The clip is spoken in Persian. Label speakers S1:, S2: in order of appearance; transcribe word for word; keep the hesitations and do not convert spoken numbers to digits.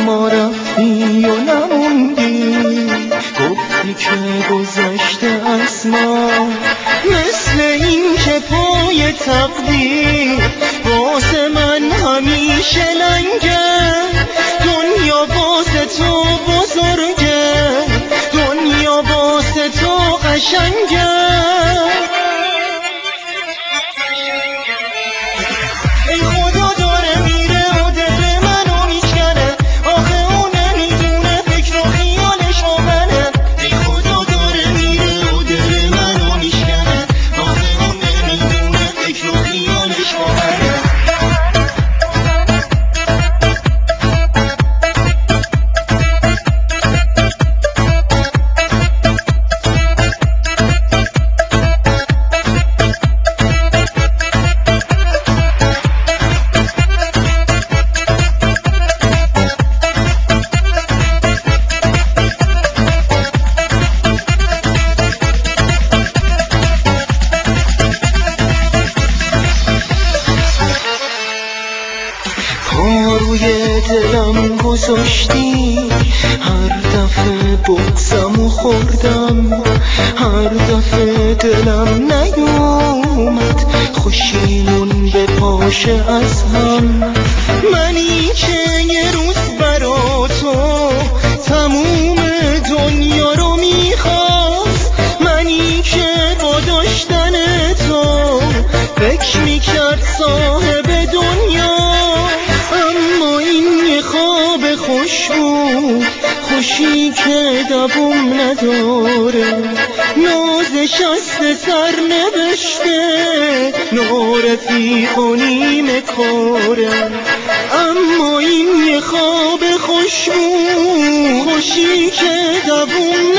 S1: اما رفتی و نموندی، گفتی که گذشته از ما مثل این که پای تقدیر واسه من همیشه لنگه. دنیا واسه تو بزرگه، دنیا واسه تو قشنگه. ای خدا داره میره و دل منو میشکنه، آخه اون نمیدونه فکر و خیالش با منه. ای خدا داره میره و دل منو میشکنه، آخه اون نمیدونه فکر و خیالش با منه. پا روی دلم گذاشتی، هر دفعه بغضم و خوردم، هر دفعه دلم نیومد خوشیمون به پاشه از هم. منی که یه روز برا تو تموم دنیا رو میخواست، منی که با داشتن تو فکر میکرد صاحب دنیا. اما این یه خواب خوش بود، خوشی که دوام نداره، نازش از سر نوشته نارفیق و نیمه کاره. اما این یه خواب خوش بود، خوشی که دوام